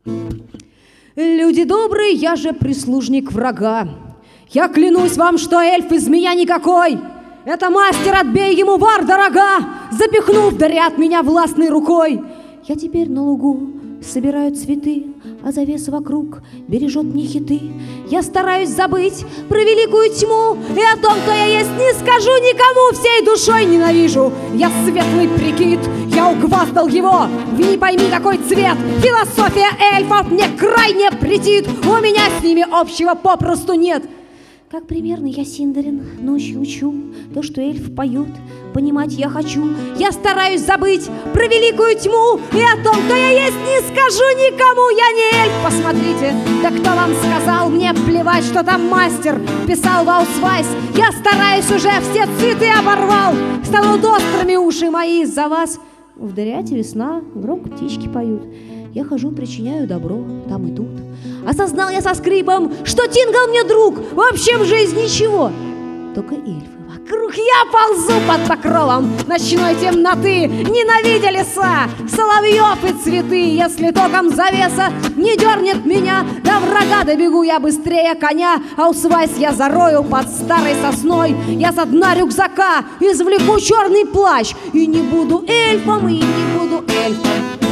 Люди добрые, я же прислужник врага. Я клянусь вам, что эльф из меня никакой. Это мастер, отбей ему вар дорога, запихнув дарят меня властной рукой. Я теперь на лугу собираю цветы, а завес вокруг бережет мне хиты. Я стараюсь забыть про великую тьму, и о том, кто я есть, не скажу никому. Всей душой ненавижу я светлый прикид, я угваздал его в не пойми какой цвет. Философия эльфов мне крайне претит, у меня с ними общего попросту нет. Как примерно я Синдарин ночью учу то, что эльф поют, понимать я хочу. Я стараюсь забыть про великую тьму, и о том, кто я есть, не скажу никому. Я не эльф, посмотрите, да кто вам сказал? Мне плевать, что там мастер писал в Аусвайс. Я стараюсь уже, все цветы оборвал, станут острыми уши мои из-за вас. В Дариате весна, громко птички поют. Я хожу, причиняю добро там и тут. Осознал я со скрипом, что Тингал мне друг, вообще в жизни ничего, только эльфы вокруг. Я ползу под покровом ночной темноты, ненавидя леса, соловьев и цветы. Если током завеса не дернет меня, до врага добегу я быстрее коня. Аусвайс я зарою под старой сосной, я со дна рюкзака извлеку черный плащ. И не буду эльфом, и не буду эльфом.